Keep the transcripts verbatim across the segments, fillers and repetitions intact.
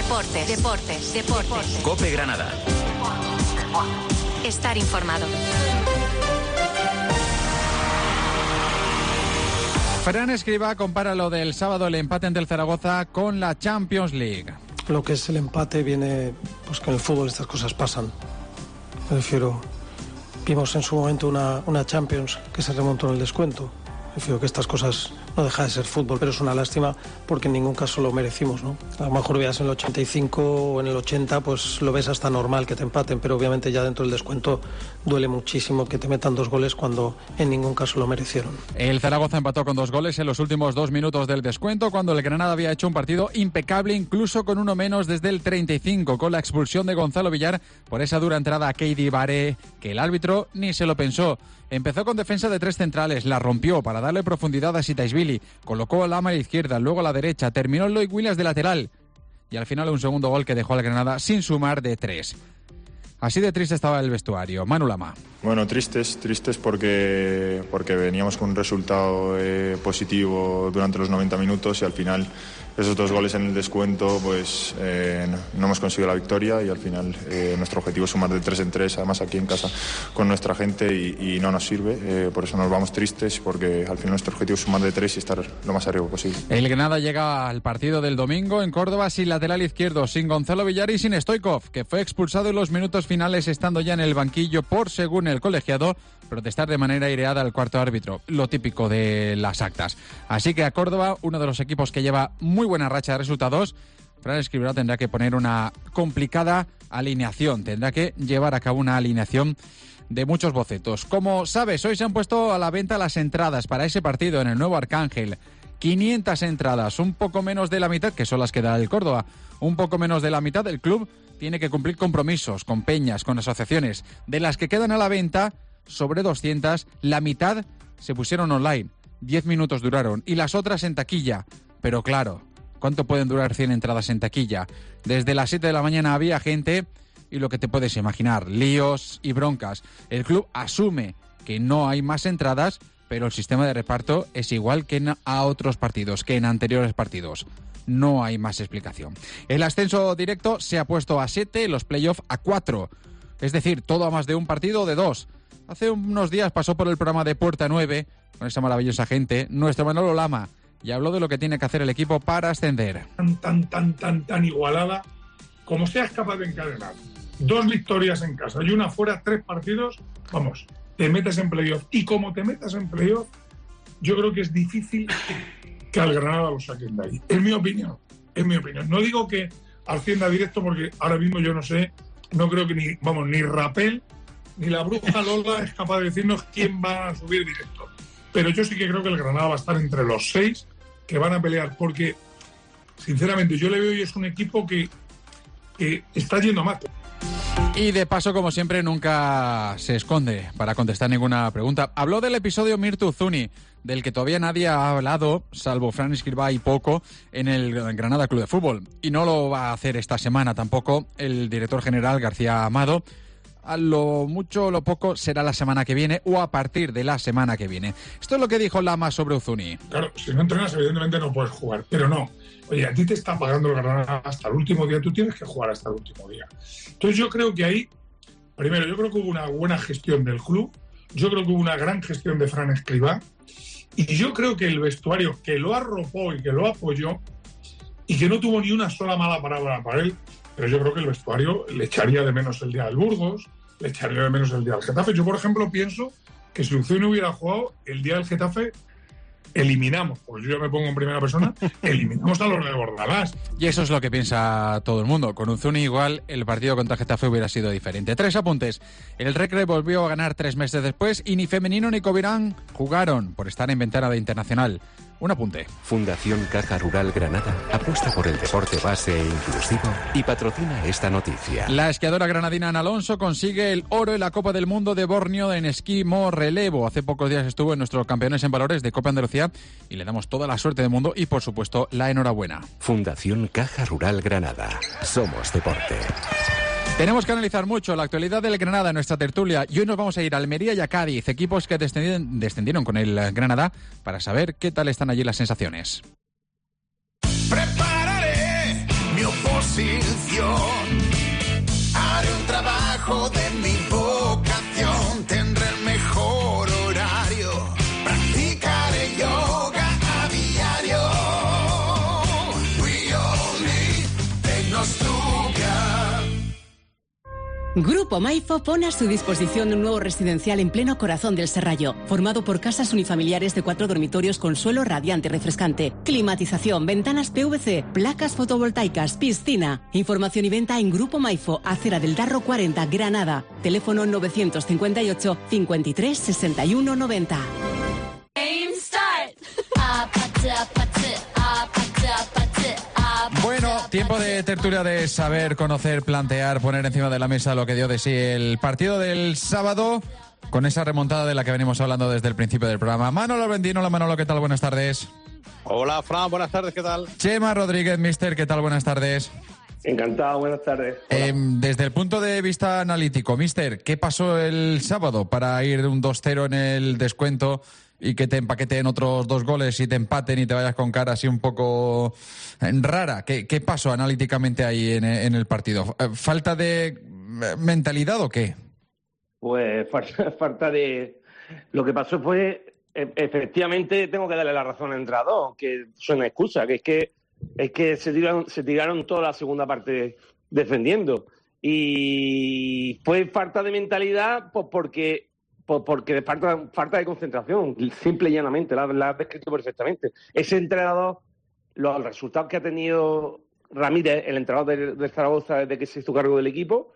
Deportes, deportes, deportes. COPE Granada. Estar informado. Fran Escribá compara lo del sábado, el empate ante el Zaragoza, con la Champions League. Lo que es el empate viene, pues que en el fútbol estas cosas pasan. Me refiero, vimos en su momento una, una Champions que se remontó en el descuento. Me refiero que estas cosas no deja de ser fútbol, pero es una lástima porque en ningún caso lo merecimos, ¿no? A lo mejor veas en el ochenta y cinco o en el ochenta, pues lo ves hasta normal que te empaten, pero obviamente ya dentro del descuento duele muchísimo que te metan dos goles cuando en ningún caso lo merecieron. El Zaragoza empató con dos goles en los últimos dos minutos del descuento, cuando el Granada había hecho un partido impecable, incluso con uno menos desde el treinta y cinco, con la expulsión de Gonzalo Villar por esa dura entrada a Keidi Baré, que el árbitro ni se lo pensó. Empezó con defensa de tres centrales, la rompió para darle profundidad a Sitaishvili, colocó a Lama a la izquierda, luego a la derecha, terminó Loic Williams de lateral y al final un segundo gol que dejó al Granada sin sumar de tres. Así de triste estaba el vestuario. Manu Lama. Bueno, tristes, tristes porque, porque veníamos con un resultado eh, positivo durante los noventa minutos y al final esos dos goles en el descuento pues eh, no hemos conseguido la victoria y al final eh, nuestro objetivo es sumar de tres en tres, además aquí en casa con nuestra gente y, y no nos sirve, eh, por eso nos vamos tristes porque al final nuestro objetivo es sumar de tres y estar lo más arriba posible. El Granada llega al partido del domingo en Córdoba sin lateral izquierdo, sin Gonzalo Villar y sin Stoichkov, que fue expulsado en los minutos finales estando ya en el banquillo por, según el colegiado, protestar de manera aireada al cuarto árbitro, lo típico de las actas. Así que a Córdoba, uno de los equipos que lleva muy buena racha de resultados, Fran Escribá tendrá que poner una complicada alineación, tendrá que llevar a cabo una alineación de muchos bocetos. Como sabes, hoy se han puesto a la venta las entradas para ese partido en el nuevo Arcángel. quinientas entradas, un poco menos de la mitad, que son las que da el Córdoba, un poco menos de la mitad del club tiene que cumplir compromisos con peñas, con asociaciones. De las que quedan a la venta, sobre doscientas, la mitad se pusieron online, diez minutos duraron, y las otras en taquilla. Pero claro, ¿cuánto pueden durar cien entradas en taquilla? Desde las siete de la mañana había gente y lo que te puedes imaginar, líos y broncas. El club asume que no hay más entradas, pero el sistema de reparto es igual que en a otros partidos, que en anteriores partidos. No hay más explicación. El ascenso directo se ha puesto a siete, los playoffs a cuatro. Es decir, todo a más de un partido o de dos. Hace unos días pasó por el programa de Puerta nueve, con esa maravillosa gente, nuestro Manolo Lama, y habló de lo que tiene que hacer el equipo para ascender. Tan, tan, tan, tan, tan igualada, como seas capaz de encadenar dos victorias en casa y una fuera, tres partidos, vamos, te metes en playoff. Y como te metas en playoff, yo creo que es difícil que al Granada lo saquen de ahí. Es mi opinión, es mi opinión. No digo que ascienda directo porque ahora mismo yo no sé, no creo que ni, vamos, ni Rapel ni la bruja Lola es capaz de decirnos quién va a subir directo. Pero yo sí que creo que el Granada va a estar entre los seis que van a pelear, porque sinceramente yo le veo y es un equipo que, que está yendo más. Y de paso, como siempre, nunca se esconde para contestar ninguna pregunta. Habló del episodio Mirtu Zuni, del que todavía nadie ha hablado, salvo Fran Escribá y poco, en el Granada Club de Fútbol. Y no lo va a hacer esta semana tampoco el director general García Amado. A lo mucho o lo poco será la semana que viene o a partir de la semana que viene. Esto es lo que dijo Lama sobre Uzuni. Claro, si no entrenas evidentemente no puedes jugar, pero no. Oye, a ti te está pagando el Granada hasta el último día, tú tienes que jugar hasta el último día. Entonces yo creo que ahí, primero, yo creo que hubo una buena gestión del club, yo creo que hubo una gran gestión de Fran Escribá, y yo creo que el vestuario que lo arropó y que lo apoyó, y que no tuvo ni una sola mala palabra para él, pero yo creo que el vestuario le echaría de menos el día del Burgos, le echaría de menos el día del Getafe. Yo, por ejemplo, pienso que si Uzuni no hubiera jugado el día del Getafe, eliminamos, pues yo ya me pongo en primera persona, eliminamos a los de Bordalás. Y eso es lo que piensa todo el mundo. Con Uzuni igual el partido contra Getafe hubiera sido diferente. Tres apuntes. El Recre volvió a ganar tres meses después y ni Femenino ni Covirán jugaron por estar en ventana de internacional. Un apunte. Fundación Caja Rural Granada apuesta por el deporte base e inclusivo y patrocina esta noticia. La esquiadora granadina Ana Alonso consigue el oro en la Copa del Mundo de Borneo en esquí mo relevo. Hace pocos días estuvo en nuestros campeones en valores de Copa Andalucía y le damos toda la suerte del mundo y, por supuesto, la enhorabuena. Fundación Caja Rural Granada. Somos deporte. Tenemos que analizar mucho la actualidad del Granada en nuestra tertulia y hoy nos vamos a ir a Almería y a Cádiz, equipos que descendieron, descendieron con el Granada, para saber qué tal están allí las sensaciones. Prepararé mi oposición. posición. Haré un trabajo de mi vocación, tendré el mejor horario, practicaré yoga a diario. We all need Tecnostudia. Grupo Maifo pone a su disposición un nuevo residencial en pleno corazón del Serrallo, formado por casas unifamiliares de cuatro dormitorios con suelo radiante y refrescante, climatización, ventanas P V C, placas fotovoltaicas, piscina. Información y venta en Grupo Maifo, Acera del Darro cuarenta, Granada. Teléfono novecientos cincuenta y ocho, cincuenta y tres, sesenta y uno, noventa. Bueno, tiempo de tertulia, de saber, conocer, plantear, poner encima de la mesa lo que dio de sí el partido del sábado, con esa remontada de la que venimos hablando desde el principio del programa. Manolo Bendino, hola Manolo, ¿qué tal? Buenas tardes. Hola Fran, buenas tardes, ¿qué tal? Chema Rodríguez, mister, ¿qué tal? Buenas tardes. Encantado, buenas tardes. Eh, desde el punto de vista analítico, mister, ¿qué pasó el sábado para ir de un dos cero en el descuento y que te empaqueten otros dos goles y te empaten y te vayas con cara así un poco rara? ¿Qué, qué pasó analíticamente ahí en, en el partido? ¿Falta de mentalidad o qué? Pues falta, falta de... Lo que pasó fue, efectivamente, tengo que darle la razón al entrenador, que suena excusa, que es que es que se tiraron, se tiraron toda la segunda parte defendiendo. Y fue falta de mentalidad, pues porque... Pues porque falta, falta de concentración, simple y llanamente, la, la has descrito perfectamente. Ese entrenador, los resultados que ha tenido Ramírez, el entrenador de, de Zaragoza desde que se hizo cargo del equipo,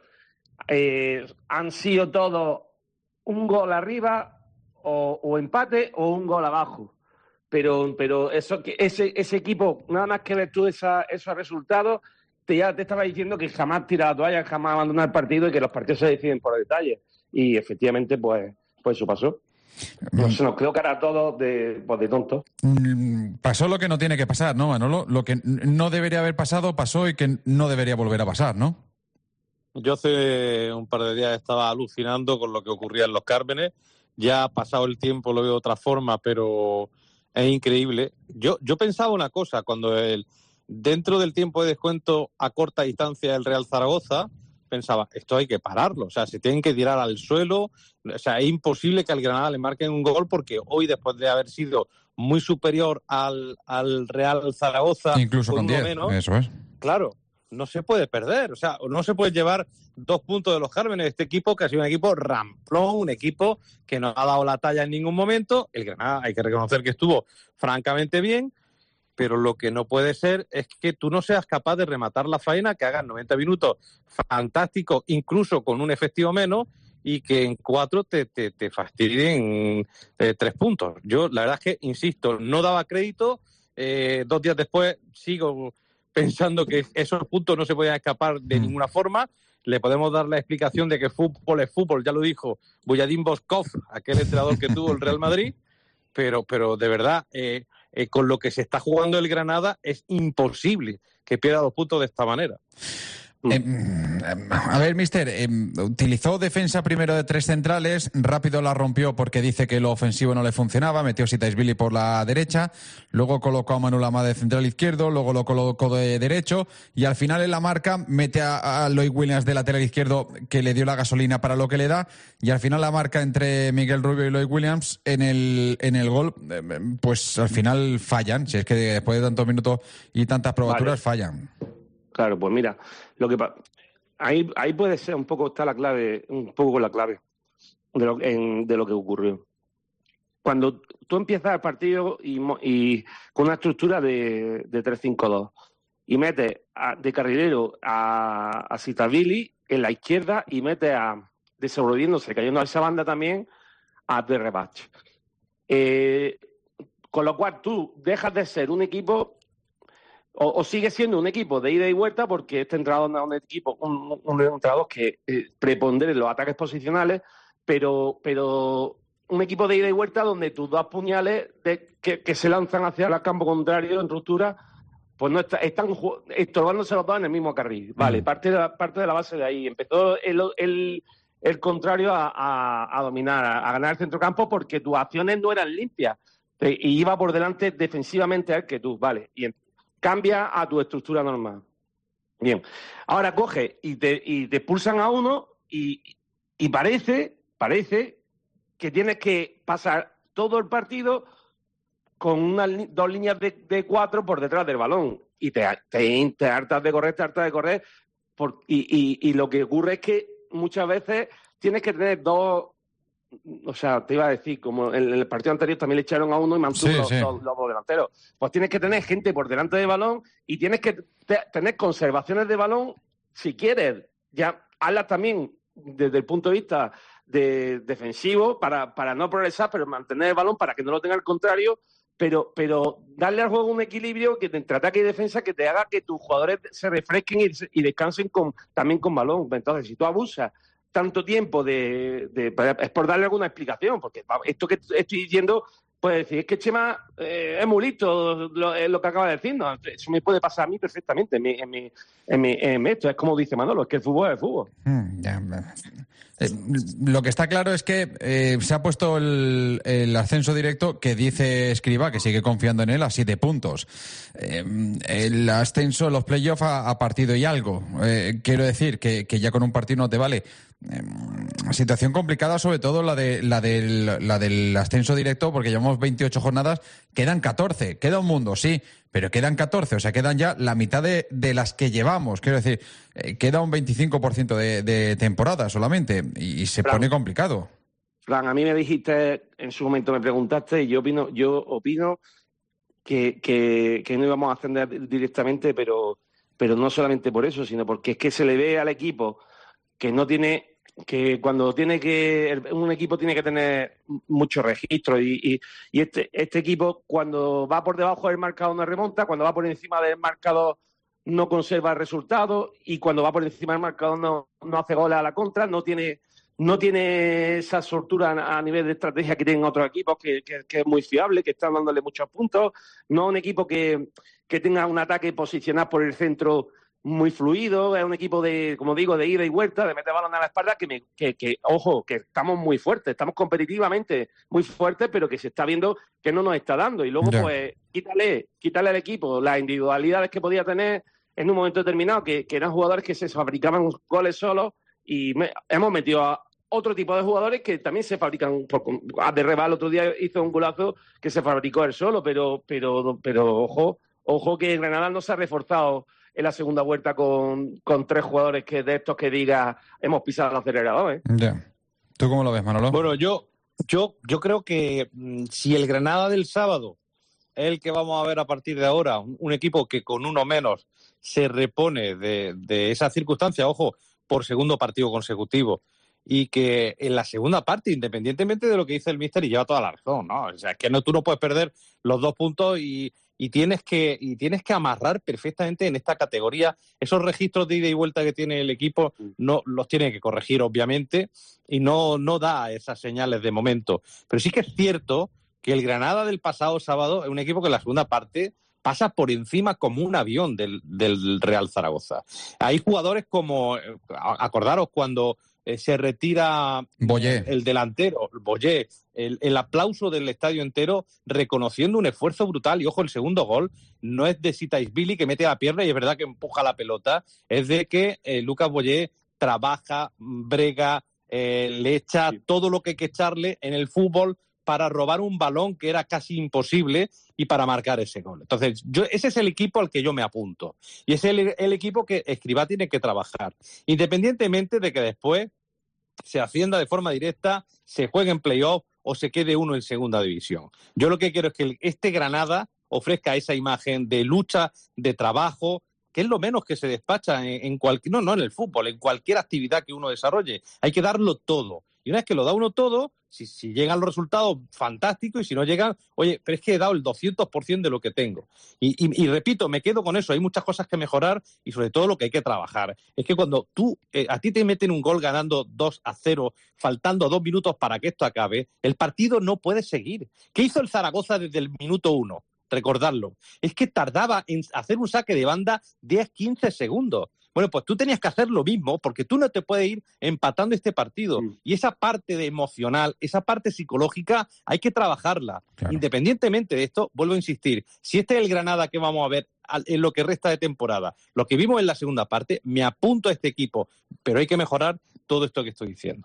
eh, han sido todos un gol arriba o, o empate o un gol abajo. Pero, pero eso, ese, ese equipo, nada más que ver tú esa, esos resultados, te, ya te estaba diciendo que jamás tira la toalla, jamás abandona el partido y que los partidos se deciden por detalle. Y efectivamente, pues, pues eso pasó. No, se nos quedó cara a todos de, pues de tontos. Pasó lo que no tiene que pasar, ¿no, Manolo? Lo que no debería haber pasado, pasó y que no debería volver a pasar, ¿no? Yo hace un par de días estaba alucinando con lo que ocurría en Los Cármenes. Ya ha pasado el tiempo, lo veo de otra forma, pero es increíble. Yo, yo pensaba una cosa, cuando el, dentro del tiempo de descuento a corta distancia el Real Zaragoza, pensaba, esto hay que pararlo, o sea, se tienen que tirar al suelo, o sea, es imposible que al Granada le marquen un gol porque hoy, después de haber sido muy superior al, al Real Zaragoza, incluso con diez, eso es. Claro, no se puede perder, o sea, no se puede llevar dos puntos de Los Cármenes, este equipo que ha sido un equipo ramplón, un equipo que no ha dado la talla en ningún momento. El Granada hay que reconocer que estuvo francamente bien, pero lo que no puede ser es que tú no seas capaz de rematar la faena, que hagas noventa minutos fantásticos, incluso con un efectivo menos, y que en cuatro te, te, te fastidien eh, tres puntos. Yo, la verdad es que, insisto, no daba crédito. Eh, dos días después sigo pensando que esos puntos no se podían escapar de ninguna forma. Le podemos dar la explicación de que fútbol es fútbol, ya lo dijo Boyadín Boskov, aquel entrenador que tuvo el Real Madrid, pero, pero de verdad... Eh, Eh, con lo que se está jugando el Granada es imposible que pierda los puntos de esta manera. Eh, a ver, mister, eh, utilizó defensa primero de tres centrales, rápido la rompió porque dice que lo ofensivo no le funcionaba, metió Sitaisvili por la derecha, luego colocó a Manu Lama de central izquierdo, luego lo colocó de derecho y al final en la marca mete a, a Lloyd Williams de lateral izquierdo, que le dio la gasolina para lo que le da, y al final la marca entre Miguel Rubio y Lloyd Williams en el, en el gol, eh, pues al final fallan, si es que después de tantos minutos y tantas probaturas, vale, fallan. Claro, pues mira, lo que pa- ahí ahí puede ser un poco, está la clave, un poco la clave de lo, en, de lo que ocurrió. Cuando tú empiezas el partido y, y con una estructura de, de tres cinco dos y metes a, de carrilero a, a Sitaisvili en la izquierda y metes a, desenvolviéndose, cayendo a esa banda también, a Derrebach. Eh, con lo cual tú dejas de ser un equipo... O, o sigue siendo un equipo de ida y vuelta, porque este entrenador no es un equipo, un, un entrenador que eh, prepondere en los ataques posicionales, pero, pero un equipo de ida y vuelta donde tus dos puñales de, que, que se lanzan hacia el campo contrario en ruptura, pues no está, están estorbándose los dos en el mismo carril. Vale, mm. parte, de la, parte de la base de ahí. Empezó el, el, el contrario a, a, a dominar, a, a ganar el centrocampo, porque tus acciones no eran limpias y iba por delante defensivamente al que tú, vale, y cambia a tu estructura normal. Bien, ahora coge y te, y te expulsan a uno y, y parece, parece que tienes que pasar todo el partido con unas dos líneas de, de cuatro por detrás del balón y te, te, te hartas de correr, te hartas de correr por, y, y, y lo que ocurre es que muchas veces tienes que tener dos, o sea, te iba a decir, como en el partido anterior también le echaron a uno y mantuvo sí, los, sí. los, los dos delanteros. Pues tienes que tener gente por delante del balón y tienes que te, tener conservaciones de balón si quieres. Ya hazlas también desde el punto de vista de defensivo para, para no progresar, pero mantener el balón para que no lo tenga el contrario, pero, pero darle al juego un equilibrio que entre ataque y defensa que te haga que tus jugadores se refresquen y, y descansen con, también con balón. Entonces, si tú abusas tanto tiempo de, de, de... es por darle alguna explicación, porque esto que estoy diciendo, puede decir, es que Chema eh, es muy listo lo, es lo que acaba de decir, ¿no? Eso me puede pasar a mí perfectamente en mi, en mi, en mi, en esto, es como dice Manolo, es que el fútbol es el fútbol. Mm, ya. Eh, lo que está claro es que eh, se ha puesto el, el ascenso directo que dice Escribá, que sigue confiando en él, a siete puntos. Eh, el ascenso, los playoffs a, a partido y algo. Eh, quiero decir que, que ya con un partido no te vale. Eh, situación complicada, sobre todo la de la del, la del ascenso directo, porque llevamos veintiocho jornadas, quedan catorce, queda un mundo, sí, pero quedan catorce, o sea, quedan ya la mitad de, de las que llevamos, quiero decir, eh, queda un veinticinco por ciento de, de temporada solamente, y, y se Fran, pone complicado. Fran, a mí me dijiste, en su momento me preguntaste, y yo opino, yo opino que, que, que no íbamos a ascender directamente, pero, pero no solamente por eso, sino porque es que se le ve al equipo que no tiene, que cuando tiene que, un equipo tiene que tener mucho registro y, y, y este, este equipo cuando va por debajo del marcador no remonta, cuando va por encima del marcador no conserva el resultado y cuando va por encima del marcador no, no hace goles a la contra, no tiene, no tiene esa soltura a nivel de estrategia que tienen otros equipos, que, que, que es muy fiable, que están dándole muchos puntos, no un equipo que, que tenga un ataque posicionado por el centro muy fluido, es un equipo de, como digo, de ida y vuelta, de meter balón a la espalda, que, me, que, que, ojo, que estamos muy fuertes, estamos competitivamente muy fuertes, pero que se está viendo que no nos está dando. Y luego, yeah. pues, quítale, quítale al equipo las individualidades que podía tener en un momento determinado, que, que eran jugadores que se fabricaban goles solos, y me, hemos metido a otro tipo de jugadores que también se fabrican. Por, de Rebal el otro día hizo un golazo que se fabricó él solo, pero, pero, pero ojo, ojo que Granada no se ha reforzado en la segunda vuelta con, con tres jugadores que de estos que diga hemos pisado el acelerador, ¿eh? Yeah. ¿Tú cómo lo ves, Manolo? Bueno, yo, yo, yo creo que mmm, si el Granada del sábado es el que vamos a ver a partir de ahora, un, un equipo que con uno menos se repone de, de esa circunstancia, ojo, por segundo partido consecutivo, y que en la segunda parte, independientemente de lo que dice el míster, y lleva toda la razón, ¿no? O sea, es que no, tú no puedes perder los dos puntos y Y tienes que y tienes que amarrar perfectamente en esta categoría. Esos registros de ida y vuelta que tiene el equipo no los tiene que corregir, obviamente, y no, no da esas señales de momento. Pero sí que es cierto que el Granada del pasado sábado es un equipo que en la segunda parte pasa por encima como un avión del, del Real Zaragoza. Hay jugadores como, acordaros cuando eh, se retira Boyé. el delantero, Boyé, el, el aplauso del estadio entero reconociendo un esfuerzo brutal. Y ojo, el segundo gol no es de Sitaisvili, que mete la pierna y es verdad que empuja la pelota, es de que eh, Lucas Boyé trabaja, brega, eh, le echa sí. todo lo que hay que echarle en el fútbol para robar un balón que era casi imposible y para marcar ese gol. Entonces, yo, ese es el equipo al que yo me apunto. Y es el, el equipo que Escribá tiene que trabajar. Independientemente de que después se ascienda de forma directa, se juegue en playoff o se quede uno en segunda división. Yo lo que quiero es que este Granada ofrezca esa imagen de lucha, de trabajo, que es lo menos que se despacha en, en cualquier, no, no en el fútbol, en cualquier actividad que uno desarrolle. Hay que darlo todo. Y una vez que lo da uno todo, si, si llegan los resultados, fantástico, y si no llegan, oye, pero es que he dado el doscientos por ciento de lo que tengo. Y, y, y repito, me quedo con eso, hay muchas cosas que mejorar y sobre todo lo que hay que trabajar. Es que cuando tú, eh, a ti te meten un gol ganando dos a cero, faltando dos minutos para que esto acabe, el partido no puede seguir. ¿Qué hizo el Zaragoza desde el minuto uno? Recordarlo. Es que tardaba en hacer un saque de banda diez a quince segundos. Bueno, pues tú tenías que hacer lo mismo, porque tú no te puedes ir empatando este partido. Mm. Y esa parte de emocional, esa parte psicológica, hay que trabajarla. Claro. Independientemente de esto, vuelvo a insistir, si este es el Granada que vamos a ver en lo que resta de temporada, lo que vimos en la segunda parte, me apunto a este equipo, pero hay que mejorar todo esto que estoy diciendo.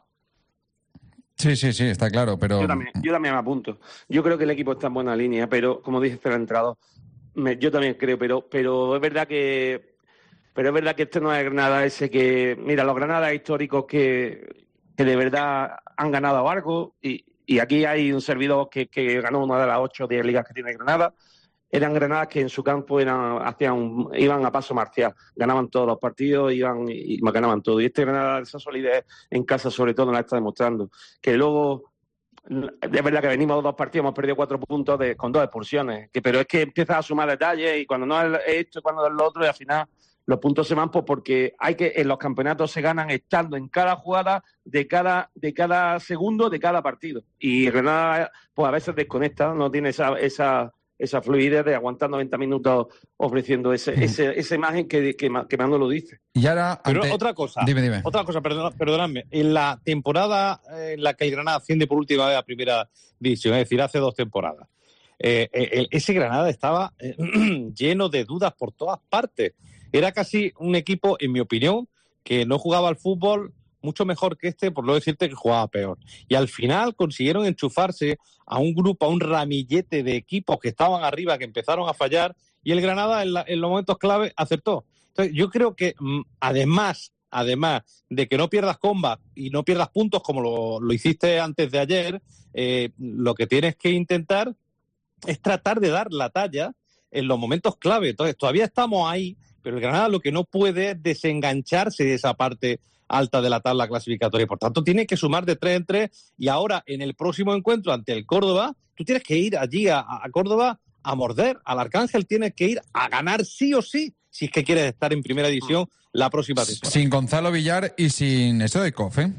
Sí, sí, sí, está claro, pero... Yo también, yo también me apunto. Yo creo que el equipo está en buena línea, pero como dice el entrado, me, yo también creo, pero, pero es verdad que pero es verdad que este no es Granada ese que... Mira, los Granadas históricos que, que de verdad han ganado algo, y, y aquí hay un servidor que, que ganó una de las ocho o diez ligas que tiene Granada. Eran Granadas que en su campo eran, hacían un, iban a paso marcial, ganaban todos los partidos, iban y, y ganaban todo. Y este Granada, esa solidez en casa sobre todo, nos la está demostrando. Que luego, es verdad que venimos dos partidos, hemos perdido cuatro puntos de, con dos expulsiones, que, pero es que empiezas a sumar detalles y cuando no es esto y cuando es lo otro, y al final los puntos se van pues porque hay que en los campeonatos se ganan estando en cada jugada de cada de cada segundo de cada partido. Y Granada pues a veces desconecta, no tiene esa... esa esa fluidez de aguantar noventa minutos ofreciendo ese, mm. ese, esa imagen que, que, que Manolo dice. Y ahora, Pero ante... otra cosa, dime, dime. otra cosa, perdona, perdonadme, en la temporada en la que el Granada asciende por última vez a Primera División, es decir, hace dos temporadas, eh, eh, ese Granada estaba eh, lleno de dudas por todas partes. Era casi un equipo, en mi opinión, que no jugaba al fútbol mucho mejor que este, por no decirte que jugaba peor. Y al final consiguieron enchufarse a un grupo, a un ramillete de equipos que estaban arriba, que empezaron a fallar, y el Granada en, la, en los momentos clave acertó. Entonces, yo creo que además, además de que no pierdas combat y no pierdas puntos como lo, lo hiciste antes de ayer, eh, lo que tienes que intentar es tratar de dar la talla en los momentos clave. Entonces, todavía estamos ahí, pero el Granada lo que no puede es desengancharse de esa parte alta de la tabla clasificatoria. Por tanto, tiene que sumar de tres en tres, y ahora en el próximo encuentro ante el Córdoba, tú tienes que ir allí a, a Córdoba a morder. Al Arcángel tienes que ir a ganar sí o sí, si es que quieres estar en primera división la próxima temporada. Sin Gonzalo Villar y sin Stoichkov, ¿eh?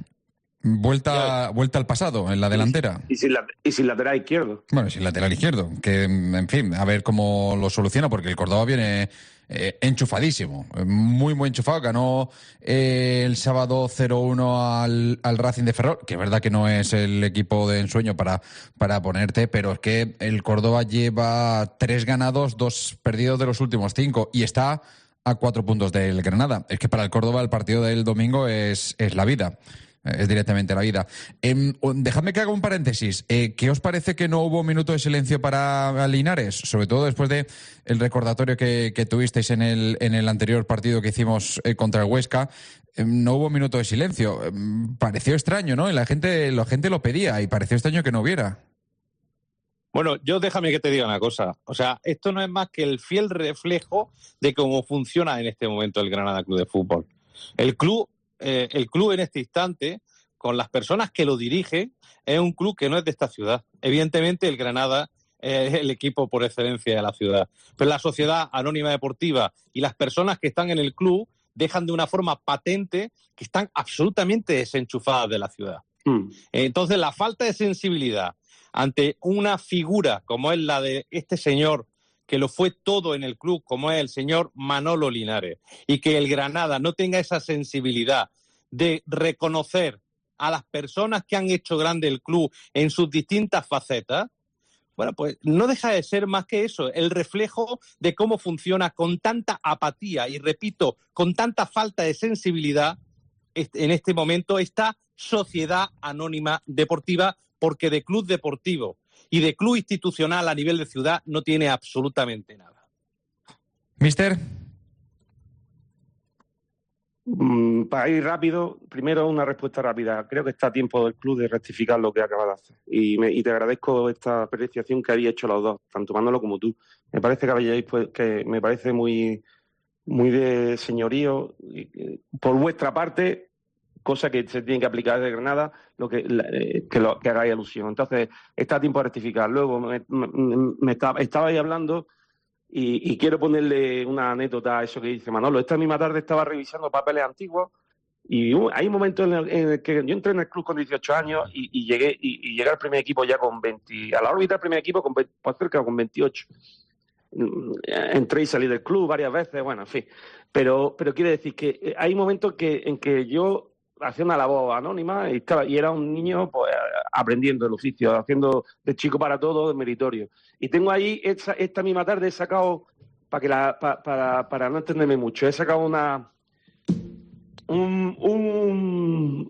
Vuelta, vuelta al pasado en la delantera. Y sin, la, y sin lateral izquierdo. Bueno, sin lateral izquierdo. Que, en fin, a ver cómo lo soluciona, porque el Córdoba viene eh, enchufadísimo. Muy, muy enchufado. Ganó eh, el sábado cero uno al, al Racing de Ferrol, que es verdad que no es el equipo de ensueño para, para ponerte, pero es que el Córdoba lleva tres ganados, dos perdidos de los últimos cinco, y está a cuatro puntos del Granada. Es que para el Córdoba el partido del domingo es, es la vida. Es directamente la vida. Eh, dejadme que haga un paréntesis. Eh, ¿Qué os parece que no hubo un minuto de silencio para Linares? Sobre todo después de el recordatorio que, que tuvisteis en el, en el anterior partido que hicimos eh, contra el Huesca. Eh, no hubo un minuto de silencio. Eh, pareció extraño, ¿no? Y la gente, la gente lo pedía y pareció extraño que no hubiera. Bueno, yo déjame que te diga una cosa. O sea, esto no es más que el fiel reflejo de cómo funciona en este momento el Granada Club de Fútbol. El club Eh, el club en este instante, con las personas que lo dirigen, es un club que no es de esta ciudad. Evidentemente el Granada es el equipo por excelencia de la ciudad, pero la Sociedad Anónima Deportiva y las personas que están en el club dejan de una forma patente que están absolutamente desenchufadas de la ciudad. Mm. Entonces la falta de sensibilidad ante una figura como es la de este señor, que lo fue todo en el club, como es el señor Manolo Linares, y que el Granada no tenga esa sensibilidad de reconocer a las personas que han hecho grande el club en sus distintas facetas, bueno, pues no deja de ser más que eso, el reflejo de cómo funciona con tanta apatía y, repito, con tanta falta de sensibilidad en este momento esta Sociedad Anónima Deportiva, porque de club deportivo y de club institucional a nivel de ciudad no tiene absolutamente nada. Mister. Mm, para ir rápido, primero una respuesta rápida. Creo que está a tiempo del club de rectificar lo que acaba de hacer. Y, me, y te agradezco esta apreciación que habéis hecho los dos, tanto Manolo como tú. Me parece que habéis, pues, que me parece muy, muy de señorío por vuestra parte, cosa que se tiene que aplicar desde Granada, lo que, eh, que, lo, que hagáis alusión. Entonces, está a tiempo de rectificar. Luego, me, me, me estaba, estabais hablando y, y quiero ponerle una anécdota a eso que dice Manolo. Esta misma tarde estaba revisando papeles antiguos y uh, hay un momento en el, en el que yo entré en el club con dieciocho años y, y llegué y, y llegué al primer equipo ya con veinte, a la órbita del primer equipo con veinte, pues cerca con veintiocho. entré y salí del club varias veces, bueno, en fin. Pero, pero quiere decir que hay momentos que, en que yo hacía una labor anónima y, estaba, y era un niño pues aprendiendo el oficio, haciendo de chico para todo, de meritorio. Y tengo ahí, esta, esta misma tarde he sacado, para que la, pa, para, para no entenderme mucho, he sacado una un, un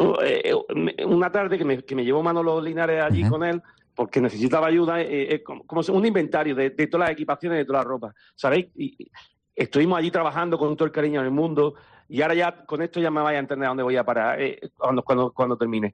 una tarde que me, que me llevó Manolo Linares allí uh-huh. con él, porque necesitaba ayuda, eh, eh, como, como un inventario de, de todas las equipaciones, de toda la ropa, ¿sabéis? Y, y estuvimos allí trabajando con todo el cariño en el mundo, y ahora ya, con esto ya me vais a entender a dónde voy a parar eh, cuando, cuando, cuando termine.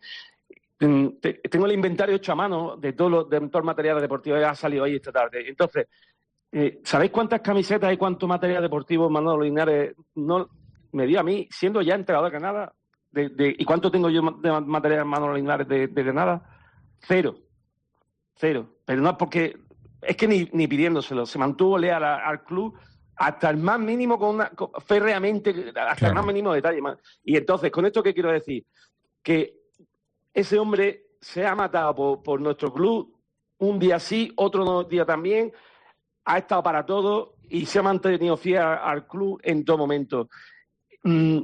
Tengo el inventario hecho a mano de todo, lo, de todo el material deportivo que ha salido ahí esta tarde. Entonces, eh, ¿sabéis cuántas camisetas y cuánto material deportivo Manolo Linares no me dio a mí, siendo ya entrenador de Granada? De, de, ¿Y cuánto tengo yo de material Manolo Linares de, de Granada? Cero. Cero. Pero no es porque... Es que ni, ni pidiéndoselo. Se mantuvo leal a, al club hasta el más mínimo, con una con, férreamente, hasta claro. el más mínimo detalle. Y entonces, ¿con esto qué quiero decir? Que ese hombre se ha matado por, por nuestro club, un día sí, otro día también, ha estado para todo y se ha mantenido fiel al club en todo momento. Mm,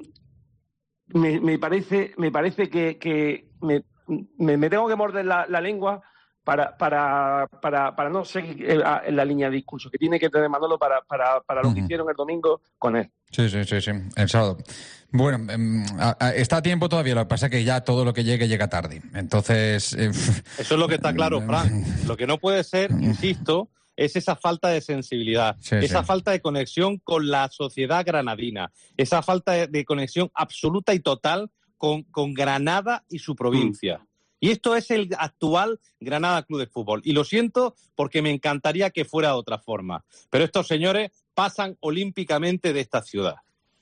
me, me parece me parece que, que me, me, me tengo que morder la, la lengua para para, para para no seguir en la línea de discurso que tiene que tener Manolo para, para, para lo uh-huh. que hicieron el domingo con él. Sí, sí, sí, sí, el sábado. Bueno, eh, está a tiempo todavía, lo que pasa es que ya todo lo que llegue llega tarde. Entonces... Eh, Eso es lo que está claro, Fran. Lo que no puede ser, insisto, es esa falta de sensibilidad, sí, esa sí. falta de conexión con la sociedad granadina, esa falta de, de conexión absoluta y total con, con Granada y su provincia. Mm. Y esto es el actual Granada Club de Fútbol. Y lo siento porque me encantaría que fuera de otra forma. Pero estos señores pasan olímpicamente de esta ciudad.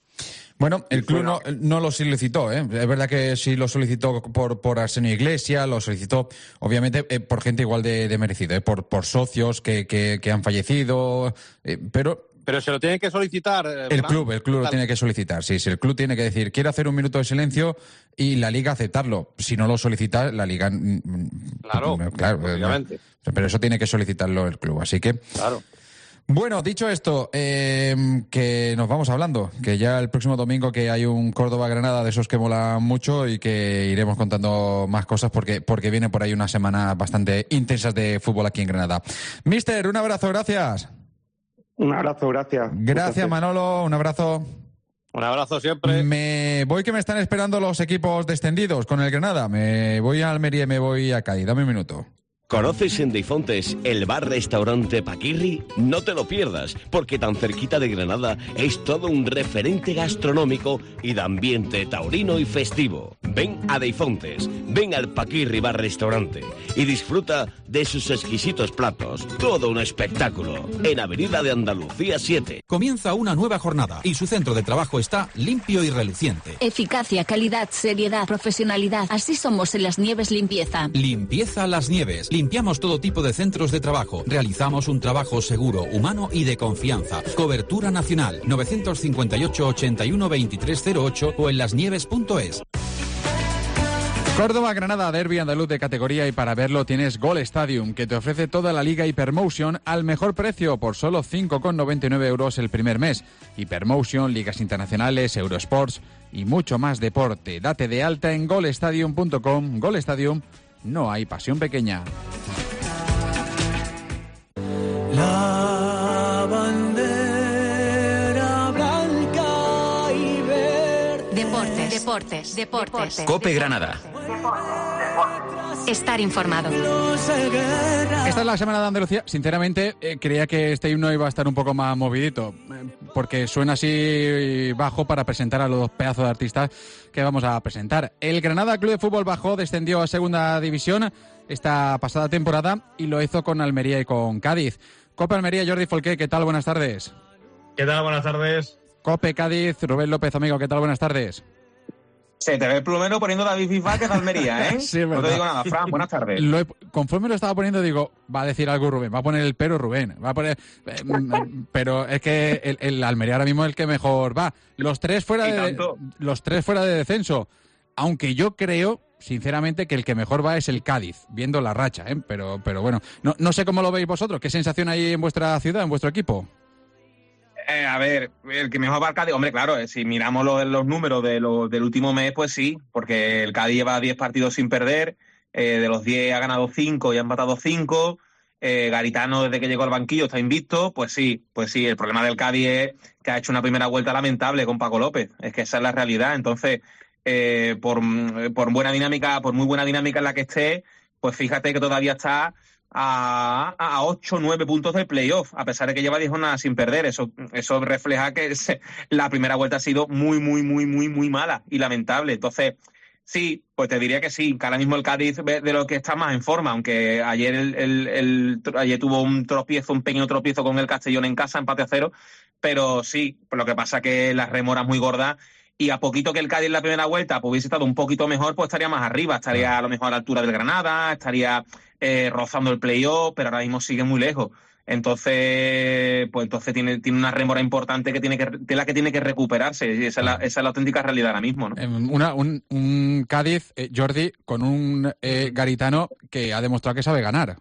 Bueno, el club no, no lo solicitó, ¿eh? Es verdad que sí lo solicitó por, por Arsenio Iglesias, lo solicitó, obviamente, eh, por gente igual de, de merecido, ¿eh? por, por socios que, que, que han fallecido, eh, pero... Pero se lo tiene que solicitar. Eh, el club, el club claro. lo tiene que solicitar, sí, sí. El club tiene que decir, quiero hacer un minuto de silencio y la Liga aceptarlo. Si no lo solicita, la Liga... Claro, claro obviamente. Pero eso tiene que solicitarlo el club, así que... Claro. Bueno, dicho esto, eh, que nos vamos hablando, que ya el próximo domingo que hay un Córdoba-Granada de esos que mola mucho y que iremos contando más cosas porque, porque viene por ahí una semana bastante intensas de fútbol aquí en Granada. Mister, un abrazo, gracias. Un abrazo, gracias. Gracias, Manolo, un abrazo. Un abrazo siempre. Me voy que me están esperando los equipos descendidos con el Granada. Me voy a Almería y me voy a Cádiz. Dame un minuto. ¿Conoces en Deifontes el bar-restaurante Paquirri? No te lo pierdas, porque tan cerquita de Granada es todo un referente gastronómico y de ambiente taurino y festivo. Ven a Deifontes, ven al Paquirri bar-restaurante y disfruta de sus exquisitos platos. Todo un espectáculo, en Avenida de Andalucía siete. Comienza una nueva jornada y su centro de trabajo está limpio y reluciente. Eficacia, calidad, seriedad, profesionalidad. Así somos en Las Nieves Limpieza. Limpieza Las Nieves. Limpiamos todo tipo de centros de trabajo. Realizamos un trabajo seguro, humano y de confianza. Cobertura nacional. nueve cinco ocho, ochenta y uno, veintitrés cero ocho o en lasnieves punto es. Córdoba-Granada, derbi andaluz de categoría, y para verlo tienes Gol Stadium, que te ofrece toda la Liga Hypermotion al mejor precio por solo cinco con noventa y nueve euros el primer mes. Hypermotion, ligas internacionales, Eurosports y mucho más deporte. Date de alta en gol stadium punto com. Gol Stadium, no hay pasión pequeña. La bandera blanca y verde. Deportes, deportes, deportes. COPE Granada. Estar informado. Esta es la semana de Andalucía. Sinceramente, eh, creía que este himno iba a estar un poco más movidito, eh, porque suena así bajo para presentar a los dos pedazos de artistas que vamos a presentar. El Granada Club de Fútbol bajó, descendió a Segunda División esta pasada temporada y lo hizo con Almería y con Cádiz. Cope Almería, Jordi Folqué, ¿qué tal? Buenas tardes. ¿Qué tal? Buenas tardes. Cope Cádiz, Rubén López, amigo, ¿qué tal? Buenas tardes. Se te ve el plumero poniendo David Bisbal, que es Almería, ¿eh? Sí, es verdad. No te digo nada, Fran, buenas tardes. Lo he, conforme lo estaba poniendo, digo, va a decir algo Rubén, va a poner el pero Rubén, va a poner... Eh, pero es que el, el Almería ahora mismo es el que mejor va. Los tres fuera de, los tres fuera de descenso, aunque yo creo, sinceramente, que el que mejor va es el Cádiz, viendo la racha, ¿eh? Pero, pero bueno, no, no sé cómo lo veis vosotros. ¿Qué sensación hay en vuestra ciudad, en vuestro equipo? Eh, a ver, el que mejor va el Cádiz, hombre, claro, eh, si miramos los, los números de lo, del último mes, pues sí, porque el Cádiz lleva diez partidos sin perder, eh, de los diez ha ganado cinco y ha empatado cinco, eh, Garitano desde que llegó al banquillo está invicto, pues sí, pues sí, el problema del Cádiz es que ha hecho una primera vuelta lamentable con Paco López, es que esa es la realidad, entonces, eh, por, por buena dinámica, por muy buena dinámica en la que esté, pues fíjate que todavía está a, a ocho o nueve puntos del playoff, a pesar de que lleva diez jornadas sin perder. Eso, eso refleja que se, la primera vuelta ha sido muy, muy, muy, muy, muy mala y lamentable. Entonces, sí, pues te diría que sí, que ahora mismo el Cádiz de lo que está más en forma, aunque ayer el, el, el ayer tuvo un tropiezo, un pequeño tropiezo con el Castellón en casa, empate a cero, pero sí, pues lo que pasa es que la remora es muy gorda. Y a poquito que el Cádiz en la primera vuelta pues, hubiese estado un poquito mejor, pues estaría más arriba, estaría a lo mejor a la altura del Granada, estaría eh, rozando el playoff, pero ahora mismo sigue muy lejos. Entonces, pues entonces tiene, tiene una rémora importante que tiene que, de la que tiene que recuperarse, y esa es la, esa es la auténtica realidad ahora mismo, ¿no? Una, un, un Cádiz, eh, Jordi, con un eh, Garitano que ha demostrado que sabe ganar.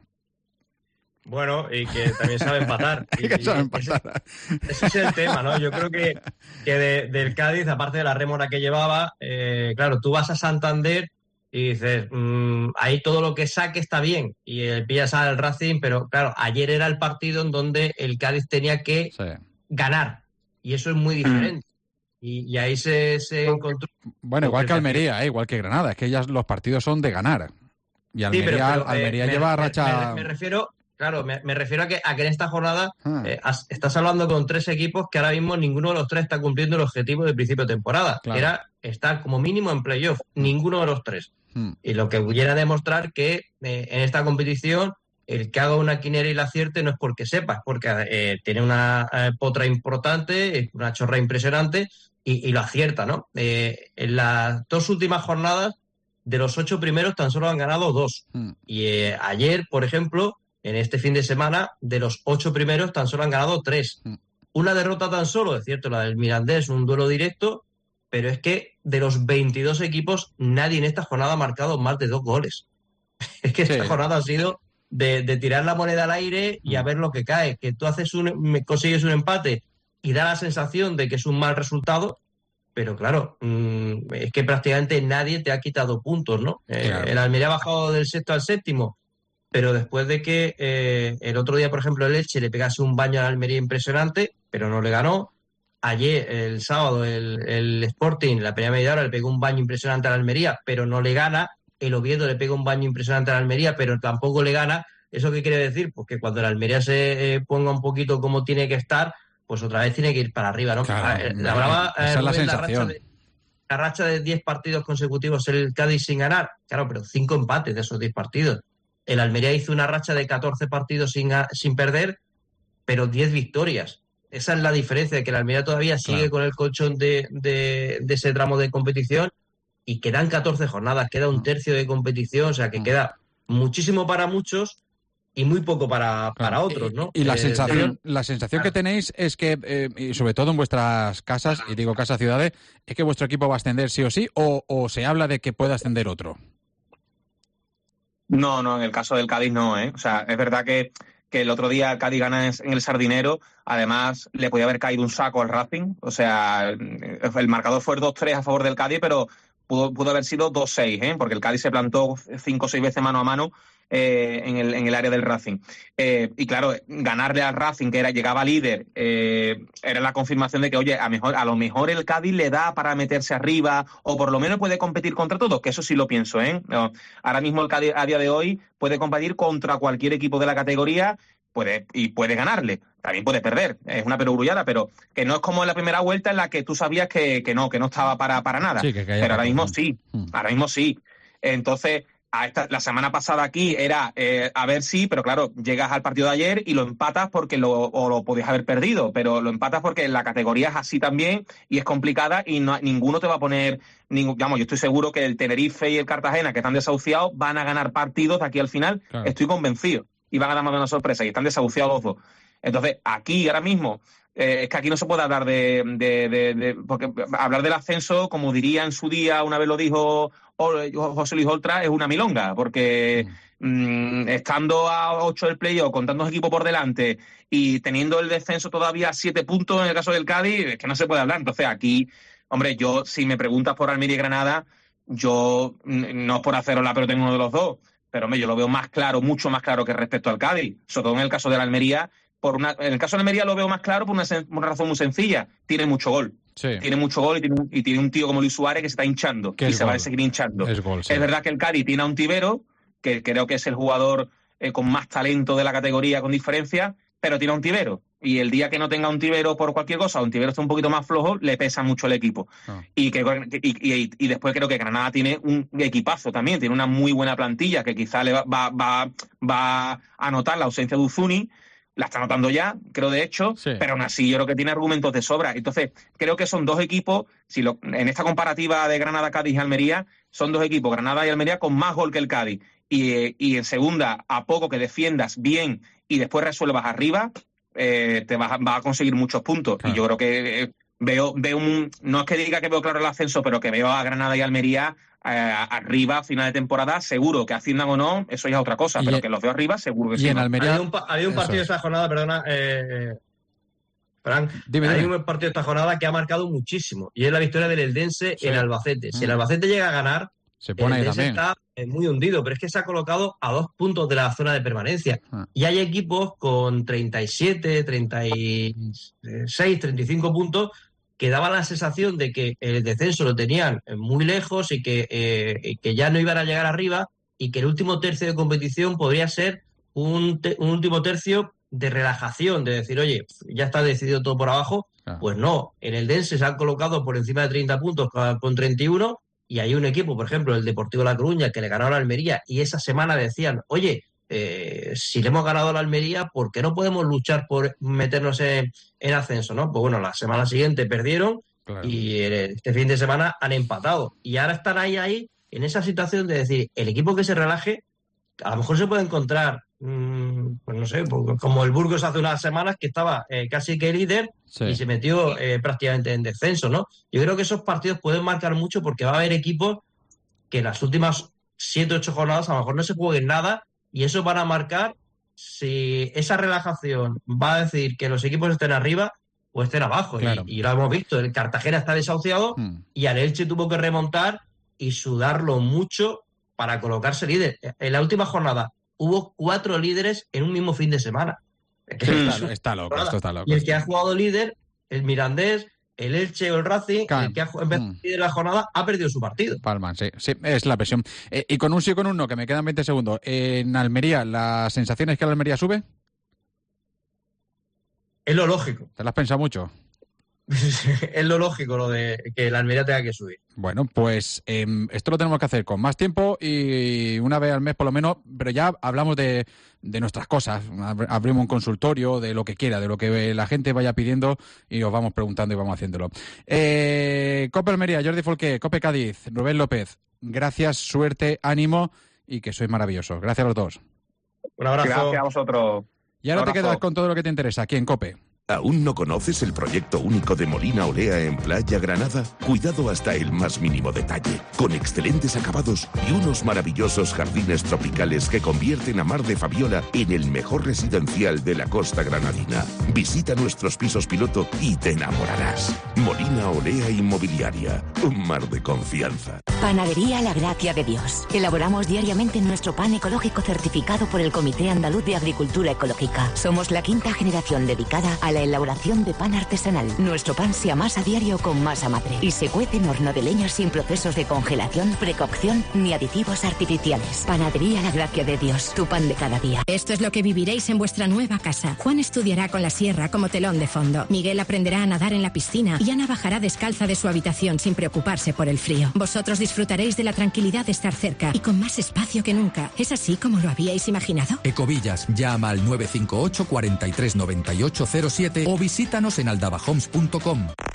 Bueno, y que también sabe empatar. Y, que sabe empatar. Ese, ese es el tema, ¿no? Yo creo que, que de, del Cádiz, aparte de la rémora que llevaba, eh, claro, tú vas a Santander y dices, mmm, ahí todo lo que saque está bien, y el pillas al Racing, pero claro, ayer era el partido en donde el Cádiz tenía que sí. ganar, y eso es muy diferente. Mm. Y, y ahí se, se encontró... Bueno, igual que Almería, eh, igual que Granada, es que ya los partidos son de ganar. Y Almería, sí, pero, pero, Almería eh, lleva me, racha... Me, me refiero... Claro, me, me refiero a que, a que en esta jornada ah. eh, has, estás hablando con tres equipos que ahora mismo ninguno de los tres está cumpliendo el objetivo del principio de temporada. Claro. Era estar como mínimo en playoff, mm. ninguno de los tres. Mm. Y lo que pudiera demostrar que eh, en esta competición el que haga una quinera y la acierte no es porque sepa, es porque eh, tiene una eh, potra importante, una chorra impresionante y, y lo acierta, ¿no? Eh, en las dos últimas jornadas, de los ocho primeros tan solo han ganado dos. Mm. Y eh, ayer, por ejemplo... En este fin de semana, de los ocho primeros, tan solo han ganado tres. Mm. Una derrota tan solo, es cierto, la del Mirandés, un duelo directo, pero es que de los veintidós equipos, nadie en esta jornada ha marcado más de dos goles. Es que esta sí. jornada ha sido de, de tirar la moneda al aire y a ver lo que cae. Que tú haces un, consigues un empate y da la sensación de que es un mal resultado, pero claro, mmm, es que prácticamente nadie te ha quitado puntos, ¿no? Claro. Eh, el Almería ha bajado del sexto al séptimo, pero después de que eh, el otro día, por ejemplo, el Elche le pegase un baño a la Almería impresionante, pero no le ganó. Ayer, el sábado, el, el Sporting, la primera media hora, le pegó un baño impresionante a la Almería, pero no le gana. El Oviedo le pega un baño impresionante a la Almería, pero tampoco le gana. ¿Eso qué quiere decir? Pues que cuando la Almería se eh, ponga un poquito como tiene que estar, pues otra vez tiene que ir para arriba, ¿no? Claro, eh, la, brava, esa eh, es la Rubén, sensación. La racha de, la racha de diez partidos consecutivos el Cádiz sin ganar. Claro, pero cinco empates de esos diez partidos. El Almería hizo una racha de catorce partidos sin, sin perder, pero diez victorias. Esa es la diferencia, de que el Almería todavía sigue claro. con el colchón de, de, de ese tramo de competición y quedan catorce jornadas, queda un tercio de competición, o sea que queda muchísimo para muchos y muy poco para, para claro. otros, ¿no? Y, y la eh, sensación, de... la sensación claro. que tenéis es que, eh, y sobre todo en vuestras casas, y digo casas ciudades, es que vuestro equipo va a ascender sí o sí, o, o se habla de que pueda ascender otro. No, no, en el caso del Cádiz no, ¿eh? O sea, es verdad que, que el otro día el Cádiz gana en el Sardinero, además le podía haber caído un saco al Racing, o sea, el marcador fue dos tres a favor del Cádiz, pero pudo, pudo haber sido dos seis, ¿eh? Porque el Cádiz se plantó cinco o seis veces mano a mano eh, en, el, en el área del Racing. Eh, y claro, ganarle al Racing, que era llegaba líder, eh, era la confirmación de que, oye, a, mejor, a lo mejor el Cádiz le da para meterse arriba, o por lo menos puede competir contra todos, que eso sí lo pienso, ¿eh? No, ahora mismo el Cádiz a día de hoy puede competir contra cualquier equipo de la categoría, puede y puede ganarle, también puede perder, es una perogrullada, pero que no es como en la primera vuelta en la que tú sabías que, que no, que no estaba para, para nada, sí, que pero ahora mismo sí, ahora mismo sí. Entonces, a esta, la semana pasada aquí era eh, a ver si, pero claro, llegas al partido de ayer y lo empatas porque lo, o lo podías haber perdido, pero lo empatas porque la categoría es así también y es complicada y no, ninguno te va a poner, ningún, digamos, yo estoy seguro que el Tenerife y el Cartagena, que están desahuciados, van a ganar partidos de aquí al final, claro. Estoy convencido, y van a dar más de una sorpresa y están desahuciados los dos. Entonces, aquí ahora mismo, eh, es que aquí no se puede hablar de, de, de, de... Porque hablar del ascenso, como diría en su día, una vez lo dijo José Luis Oltra, es una milonga, porque mm, estando a ocho del playoff, con tantos equipos por delante y teniendo el descenso todavía a siete puntos en el caso del Cádiz, es que no se puede hablar. Entonces aquí, hombre, yo, si me preguntas por Almería y Granada, yo, no es por haceros la pelota en uno de los dos, pero hombre, yo lo veo más claro, mucho más claro que respecto al Cádiz, sobre todo en el caso de la Almería. Por una, en el caso de Almería lo veo más claro por una, una razón muy sencilla: tiene mucho gol. Sí. Tiene mucho gol y tiene, un, y tiene un tío como Luis Suárez que se está hinchando y se gol. va a seguir hinchando. Es, gol, sí. Es verdad que el Cádiz tiene a Ontivero, que creo que es el jugador eh, con más talento de la categoría con diferencia, pero tiene a Ontivero. Y el día que no tenga Ontivero por cualquier cosa, Ontivero está un poquito más flojo, le pesa mucho el equipo. Oh. Y, que, y, y, y después creo que Granada tiene un equipazo también, tiene una muy buena plantilla que quizá le va, va, va, va a notar la ausencia de Uzuni. La está notando ya, creo de hecho, sí. Pero aún así yo creo que tiene argumentos de sobra. Entonces, creo que son dos equipos, si lo, en esta comparativa de Granada, Cádiz y Almería, son dos equipos, Granada y Almería, con más gol que el Cádiz. Y, y en segunda, a poco que defiendas bien y después resuelvas arriba, eh, te vas, vas a conseguir muchos puntos. Claro. Y yo creo que eh, veo, veo un, no es que diga que veo claro el ascenso, pero que veo a Granada y Almería Eh, arriba a final de temporada, seguro. Que asciendan o no, eso ya es otra cosa, pero en, que los veo arriba, seguro que sí. En Almería había un, había un partido esta jornada, perdona, eh, Frank, dime, hay dime. un partido esta jornada que ha marcado muchísimo, y es la victoria del Eldense sí. en Albacete. Si el Albacete llega a ganar, se pone el Eldense está muy hundido, pero es que se ha colocado a dos puntos de la zona de permanencia. Ah. Y hay equipos con treinta y siete, treinta y seis, treinta y cinco puntos que daba la sensación de que el descenso lo tenían muy lejos y que, eh, que ya no iban a llegar arriba, y que el último tercio de competición podría ser un, te- un último tercio de relajación, de decir, oye, ya está decidido todo por abajo. Ah. Pues no, en el Dense se han colocado por encima de treinta puntos con treinta y uno, y hay un equipo, por ejemplo, el Deportivo La Coruña, que le ganó a la Almería, y esa semana decían, oye, Eh, si le hemos ganado a la Almería, ¿por qué no podemos luchar por meternos en, en ascenso? ¿No? Pues bueno, la semana siguiente perdieron, claro. Y este fin de semana han empatado. Y ahora están ahí, ahí, en esa situación de decir, el equipo que se relaje, a lo mejor se puede encontrar, mmm, pues no sé, como el Burgos hace unas semanas, que estaba eh, casi que líder, sí. Y se metió eh, prácticamente en descenso, ¿no? Yo creo que esos partidos pueden marcar mucho, porque va a haber equipos que en las últimas siete, ocho jornadas a lo mejor no se jueguen nada. Y eso van a marcar si esa relajación va a decir que los equipos estén arriba o estén abajo. Claro. Y, y lo hemos visto, el Cartagena está desahuciado hmm. y al Elche tuvo que remontar y sudarlo mucho para colocarse líder. En la última jornada hubo cuatro líderes en un mismo fin de semana. Sí, está, está loco, esto está loco. Y el que ha jugado líder, el Mirandés, el Elche o el Racing, Cal. el que ha empezado mm. la jornada, ha perdido su partido. Palman, sí, sí, es la presión. Eh, y con un sí o con un no, que me quedan veinte segundos. Eh, en Almería, ¿la sensación es que la Almería sube? Es lo lógico. ¿Te lo has pensado mucho? Es lo lógico lo de que la Almería tenga que subir. Bueno, pues eh, esto lo tenemos que hacer con más tiempo y una vez al mes por lo menos, pero ya hablamos de, de nuestras cosas, abrimos un consultorio de lo que quiera, de lo que la gente vaya pidiendo y os vamos preguntando y vamos haciéndolo. Eh, Cope Almería, Jordi Folqué, Cope Cádiz, Rubén López, gracias, suerte, ánimo y que sois maravillosos. Gracias a los dos. Un abrazo. Gracias a vosotros. Y ahora te quedas con todo lo que te interesa aquí en Cope. ¿Aún no conoces el proyecto único de Molina Olea en Playa Granada? Cuidado hasta el más mínimo detalle, con excelentes acabados y unos maravillosos jardines tropicales que convierten a Mar de Fabiola en el mejor residencial de la costa granadina. Visita nuestros pisos piloto y te enamorarás. Molina Olea Inmobiliaria, un mar de confianza. Panadería La Gracia de Dios. Elaboramos diariamente nuestro pan ecológico certificado por el Comité Andaluz de Agricultura Ecológica. Somos la quinta generación dedicada a la elaboración de pan artesanal. Nuestro pan se amasa a diario con masa madre y se cuece en horno de leña sin procesos de congelación, precocción ni aditivos artificiales. Panadería La Gracia de Dios, tu pan de cada día. Esto es lo que viviréis en vuestra nueva casa. Juan estudiará con la sierra como telón de fondo. Miguel aprenderá a nadar en la piscina y Ana bajará descalza de su habitación sin preocuparse por el frío. Vosotros disfrutaréis de la tranquilidad de estar cerca y con más espacio que nunca. ¿Es así como lo habíais imaginado? Ecovillas, llama al nueve cinco ocho, cuatro tres nueve ocho cero siete o visítanos en aldabahomes punto com.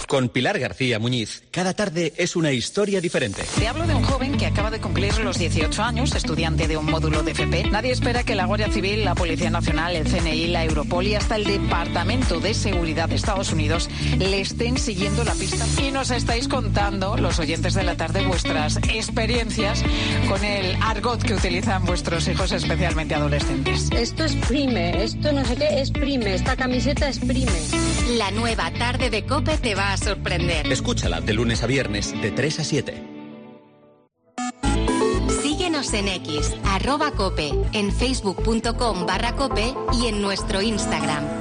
Con Pilar García Muñiz, cada tarde es una historia diferente. Te hablo de un joven que acaba de cumplir los dieciocho años, estudiante de un módulo de F P. Nadie espera que la Guardia Civil, la Policía Nacional, el C N I, la Europol y hasta el Departamento de Seguridad de Estados Unidos le estén siguiendo la pista. Y nos estáis contando, los oyentes de la tarde, vuestras experiencias con el argot que utilizan vuestros hijos, especialmente adolescentes. Esto es prime, esto no sé qué es prime, esta camiseta es prime. La nueva tarde de COPE te va a sorprender. Escúchala de lunes a viernes de tres a siete. Síguenos en X, arroba COPE, en facebook punto com barra COPE y en nuestro Instagram.